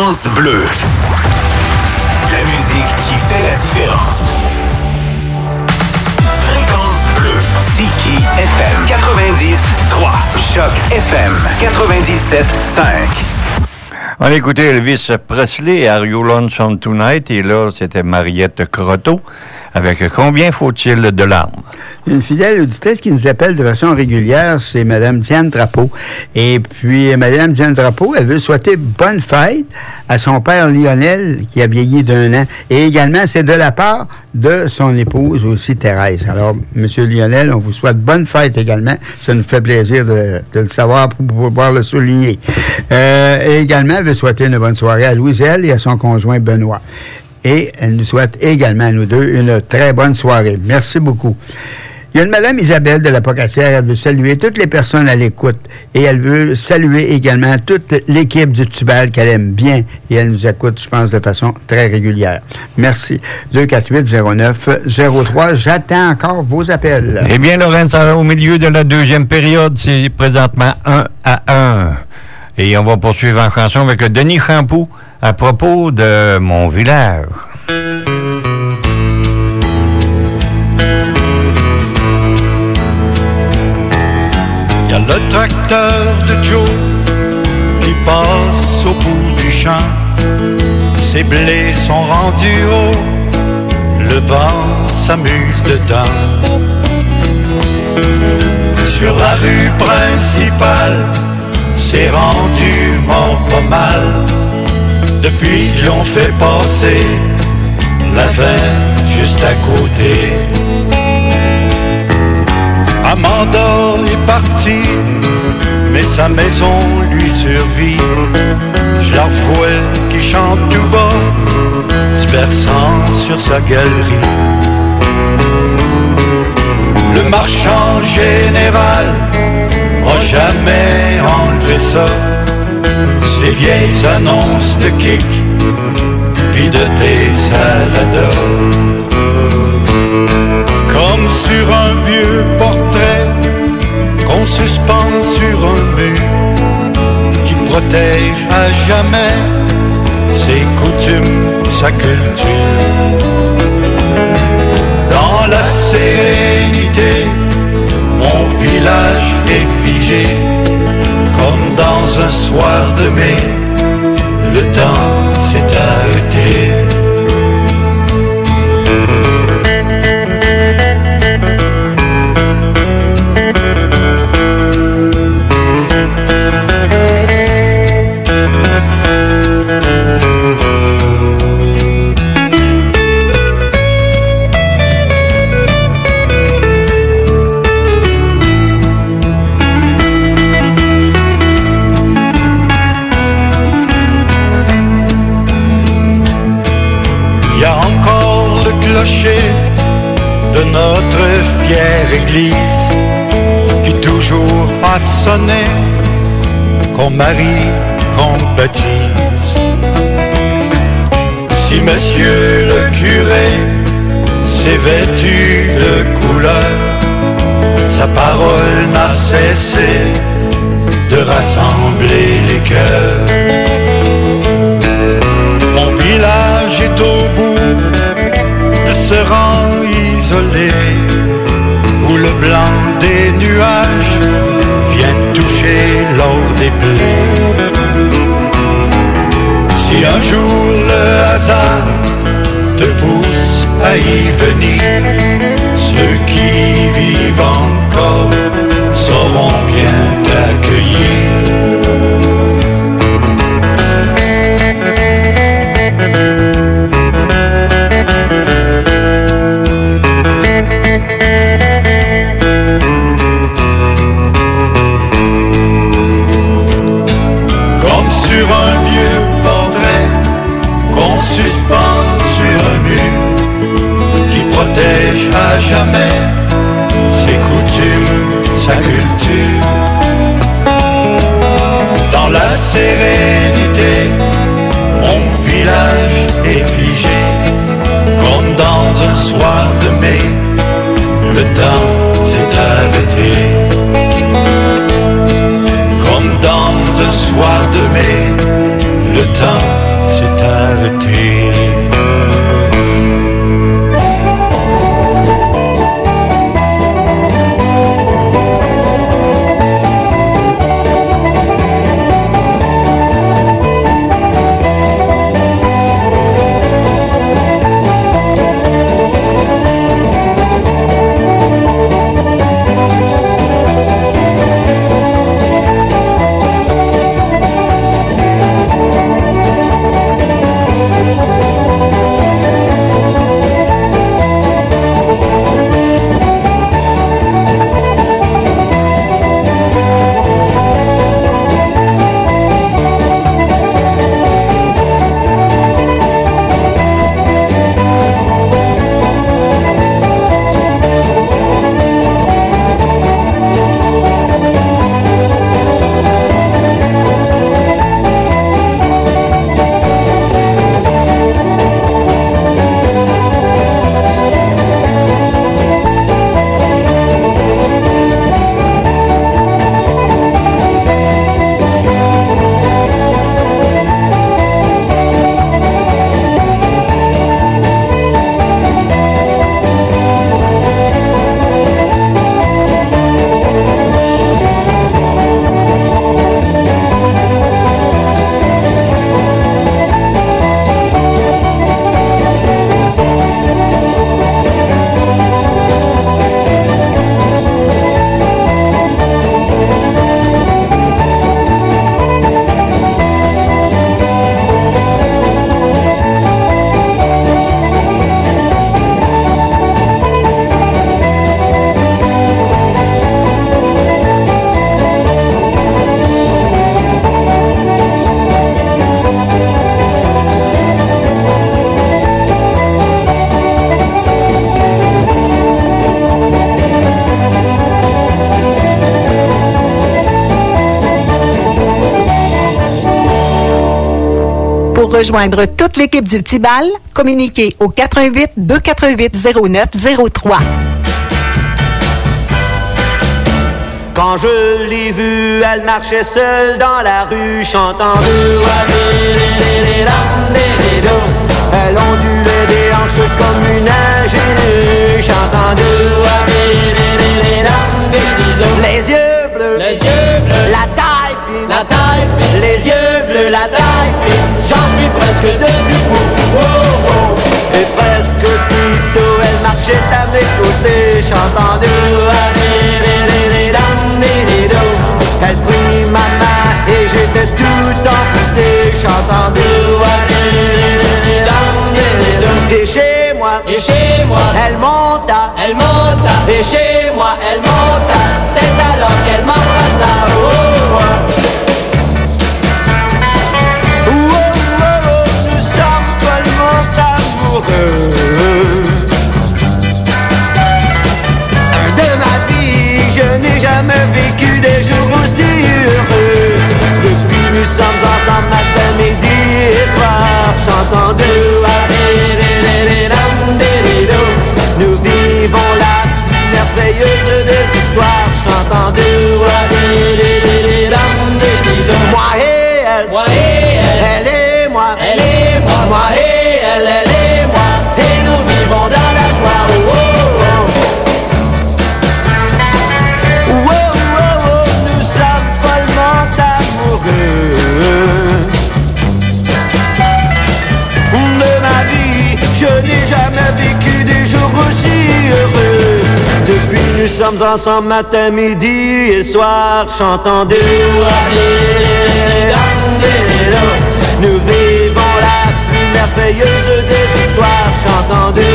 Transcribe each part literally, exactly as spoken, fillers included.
Fréquence bleue. La musique qui fait la différence. Fréquence bleue. Siki F M quatre-vingt-dix trois. Choc F M quatre-vingt-dix-sept cinq. On a écouté Elvis Presley, Are You Lonesome Tonight? Et là, c'était Mariette Croteau avec Combien faut-il de larmes? Une fidèle auditrice qui nous appelle de façon régulière, c'est Mme Diane Drapeau. Et puis, Mme Diane Drapeau, elle veut souhaiter bonne fête à son père Lionel, qui a vieilli d'un an. Et également, c'est de la part de son épouse aussi, Thérèse. Alors, M. Lionel, on vous souhaite bonne fête également. Ça nous fait plaisir de, de le savoir pour pouvoir le souligner. Euh, et également, elle veut souhaiter une bonne soirée à Louiselle et à son conjoint Benoît. Et elle nous souhaite également, à nous deux, une très bonne soirée. Merci beaucoup. Il y a une Madame Isabelle de la Pocatière, elle veut saluer toutes les personnes à l'écoute et elle veut saluer également toute l'équipe du Tubal qu'elle aime bien et elle nous écoute, je pense, de façon très régulière. Merci. deux quatre huit zéro neuf zéro trois, j'attends encore vos appels. Eh bien, Laurence, au milieu de la deuxième période, c'est présentement un à un. Et on va poursuivre en chanson avec Denis Champoux à propos de mon village. Y a le tracteur de Joe qui passe au bout du champ. Ses blés sont rendus hauts, le vent s'amuse dedans. Sur la rue principale, c'est rendu mort pas mal. Depuis qu'ils ont fait passer la veine juste à côté. Amanda est partie, mais sa maison lui survit. Je la revois qui chante tout bas, se versant sur sa galerie. Le marchand général a jamais enlevé ça, ces vieilles annonces de kick, puis de tes saladas. Comme sur un vieux portrait qu'on suspend sur un mur, qui protège à jamais ses coutumes, sa culture. Dans la sérénité, mon village est figé, comme dans un soir de mai, le temps s'est arrêté. De notre fière église qui toujours a sonné, qu'on marie, qu'on baptise. Si monsieur le curé s'est vêtu de couleur, sa parole n'a cessé de rassembler les cœurs. Mon village est au bout de ce rang isolé, où le blanc des nuages vient toucher l'or des plaies. Si un jour le hasard te pousse à y venir, ceux qui vivent encore sauront bien t'accueillir. Sur un vieux portrait qu'on suspend sur un mur, qui protège à jamais ses coutumes, sa culture. Dans la sérénité, mon village est figé, comme dans un soir de mai, le temps s'est arrêté. Comme dans un soir de mai, le temps arrêter. Rejoindre toute l'équipe du Petit Bal, communiquez au quatre-vingt-huit deux cent quatre-vingt-huit zéro neuf zéro trois. Quand je l'ai vue, elle marchait seule dans la rue, chantant. Elle ondulait des hanches comme une ingénue, chantant. Les yeux bleus, les yeux bleus, la taille fine, la taille fine, les yeux bleus, la taille fine. J'en suis presque devenu fou, oh, oh. Et presque aussitôt elle marchait à mes côtés, chantant. Elle prit ma main et j'étais tout emporté, chantant. Et chez moi, et chez moi, elle monta, elle monta. Et chez moi, elle monta. C'est alors qu'elle m'embrassa. Oh, oh. Oh, oh, oh, oh, nous sommes follement amoureux. De ma vie, je n'ai jamais vécu des jours aussi heureux. Depuis nous sommes ensemble matin, midi et soir, chantant de nous vivons la merveilleuse des histoires, chantant de moi et elle, moi et elle, elle et moi, elle et moi, moi et elle, elle et moi, et nous vivons dans la joie. Oh, oh, oh. Oh, oh, oh, nous sommes follement amoureux. De ma vie, je n'ai jamais vécu des jours aussi heureux. Depuis nous sommes ensemble matin, midi et soir, chantant de nous vivons la plus merveilleuse des histoires, chantant de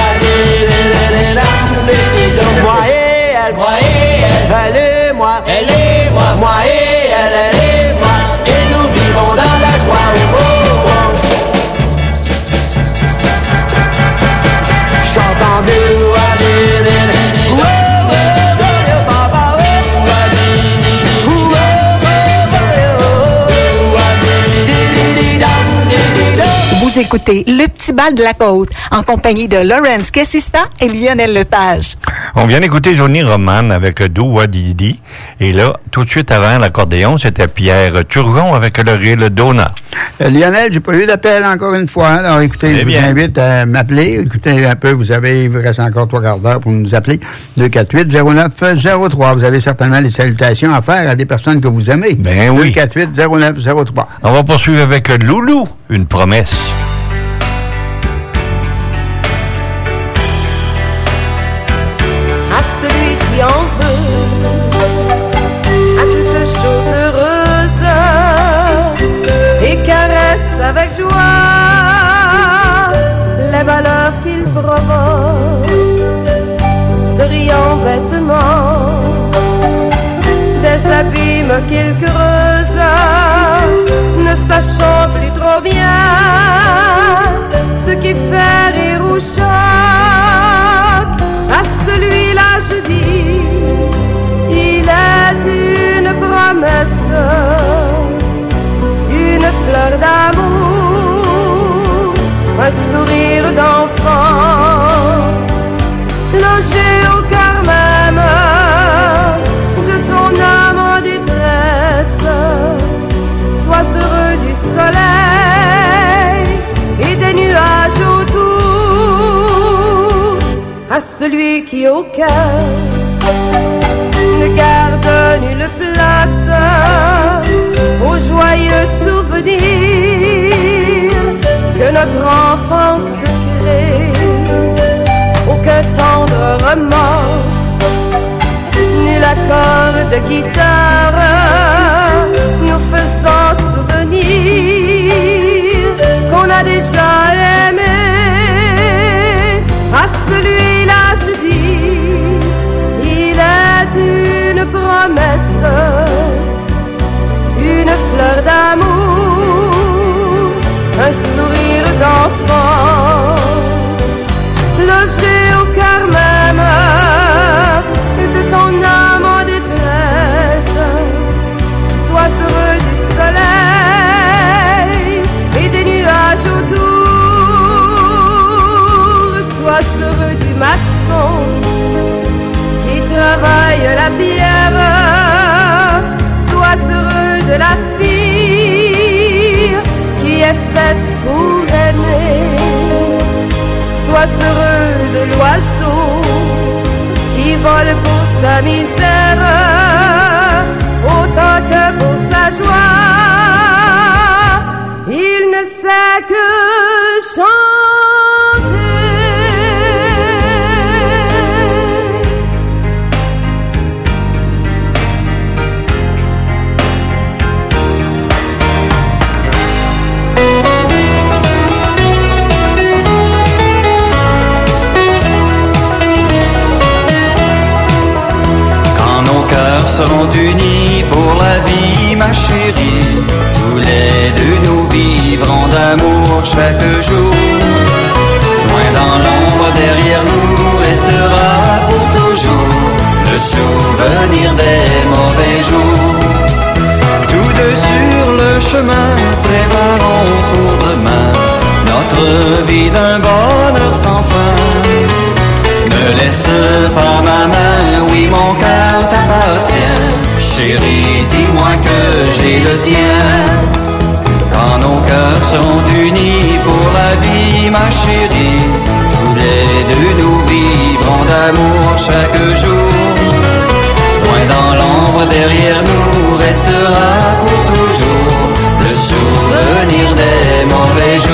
moi et elle, moi et elle, elle et moi, elle et moi, moi et elle, elle et moi, et nous vivons dans la joie. Oh, oh, oh. Chantant de da Vous écoutez Le Petit Bal de la Côte, en compagnie de Laurence Kessista et Lionel Lepage. On vient d'écouter Johnny Roman avec Dou Wadidi. Et là, tout de suite avant l'accordéon, c'était Pierre Turgon avec le reel Donna. Euh, Lionel, j'ai pas eu d'appel encore une fois. Alors écoutez, je vous invite à m'appeler. Écoutez un peu, vous avez, il vous reste encore trois quarts d'heure pour nous appeler. deux quatre huit zéro neuf zéro trois. Vous avez certainement les salutations à faire à des personnes que vous aimez. Ben oui. deux quatre huit zéro neuf zéro trois. On va poursuivre avec Loulou, une promesse. À celui qui en veut, à toute chose heureuse, et caresse avec joie les malheurs qu'il provoque, se riant bêtement des abîmes qu'il creuse, ne sachant plus trop bien ce qui fait rire ou choque. À celui-là je dis, il est une promesse, une fleur d'amour, un sourire d'enfant, logé au cœur même de ton âme en détresse. Sois heureux du soleil et des nuages autour. À celui qui au cœur ne garde nulle place, aux joyeux souvenirs que notre enfance crée. Aucun tendre remords, nul accord de guitare nous faisant souvenir qu'on a déjà aimé. À celui-là je dis, il est une promesse, une fleur d'amour, un sourire d'enfant, logé au cœur même de ton âme en détresse. Sois heureux du soleil et des nuages autour. Sois heureux du maçon qui travaille la pierre. Sois heureux de la fille qui est faite pour aimer. Sois heureux de l'oiseau qui vole pour sa misère autant que pour sa joie. Il ne sait que chanter. Seront unis pour la vie, ma chérie. Tous les deux nous vivrons d'amour chaque jour. Loin dans l'ombre, derrière nous restera pour toujours le souvenir des mauvais jours. Tous deux sur le chemin, préparons pour demain notre vie d'un bonheur sans fin. Ne laisse pas ma main, oui mon cœur t'appartient. Chérie, dis-moi que j'ai le tien. Quand nos cœurs seront unis pour la vie, ma chérie, tous les deux nous vivrons d'amour chaque jour. Loin dans l'ombre, derrière nous restera pour toujours le souvenir des mauvais jours.